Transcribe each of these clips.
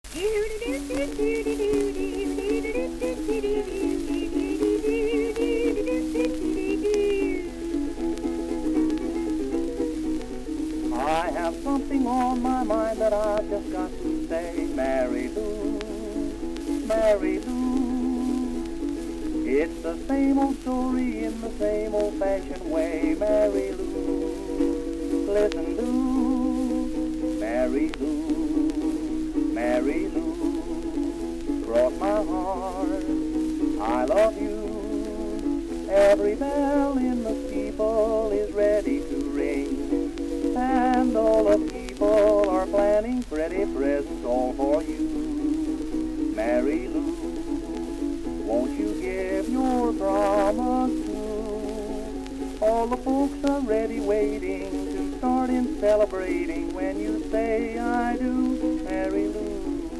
I have something on my mind that I've just got to say. Mary Lou, Mary Lou. It's the same old story in the same old-fashioned way. Mary Lou, listen Lou. Mary Lou, Mary Lou. Cross my heart, I love you. Every bell in the steeple is ready to ring, and all the people are planning pretty presents all for you. Mary Lou, won't you give your promise too? All the folks are ready waiting to start in celebrating when you say I do. Mary Lou.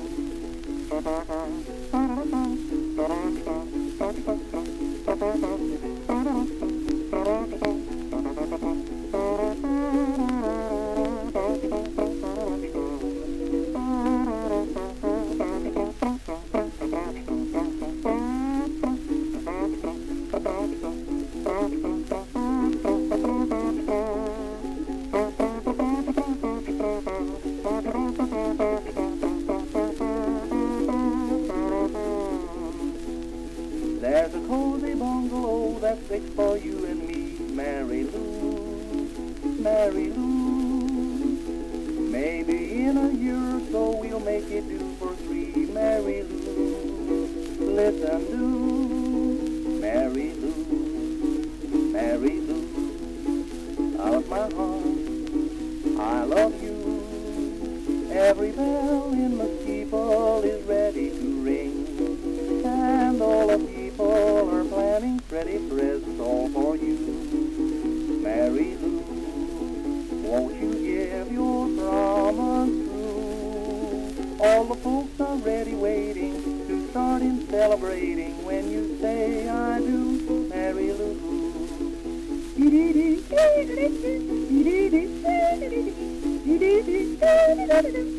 There's a cozy bungalow that's fixed for you and me, Mary Lou, Mary Lou. Maybe in a year or so we'll make it do for three, Mary Lou. Listen, do, Mary Lou, Mary Lou. Out of my heart, I love you. Every bell in the steeple is ready to ring, and all the people are planning pretty presents all for you. Mary Lou, won't you give your promise true? All the folks are ready waiting to start in celebrating when you say I do. Mary Lou.